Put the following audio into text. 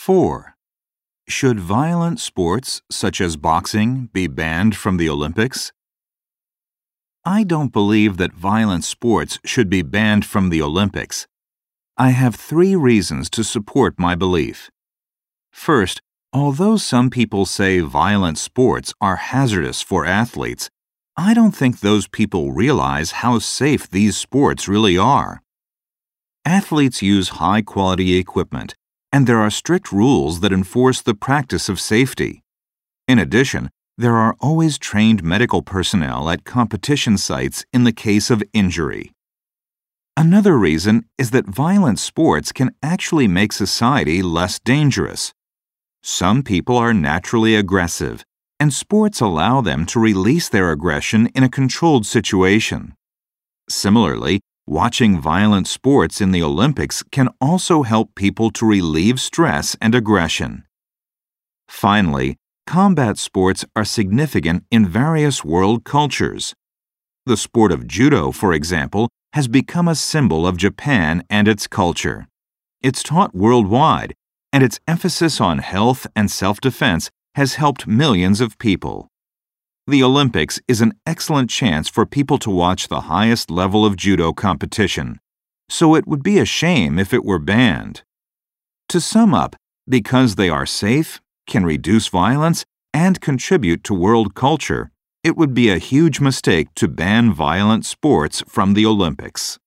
4. Should violent sports, such as boxing, be banned from the Olympics? I don't believe that violent sports should be banned from the Olympics. I have 3 reasons to support my belief. First, although some people say violent sports are hazardous for athletes, I don't think those people realize how safe these sports really are. Athletes use high-quality equipment, and there are strict rules that enforce the practice of safety. In addition, there are always trained medical personnel at competition sites in the case of injury. Another reason is that violent sports can actually make society less dangerous. Some people are naturally aggressive, and sports allow them to release their aggression in a controlled situation. Similarly, watching violent sports in the Olympics can also help people to relieve stress and aggression. Finally, combat sports are significant in various world cultures. The sport of judo, for example, has become a symbol of Japan and its culture. It's taught worldwide, and its emphasis on health and self-defense has helped millions of people. The Olympics is an excellent chance for people to watch the highest level of judo competition, so it would be a shame if it were banned. To sum up, because they are safe, can reduce violence, and contribute to world culture, it would be a huge mistake to ban violent sports from the Olympics.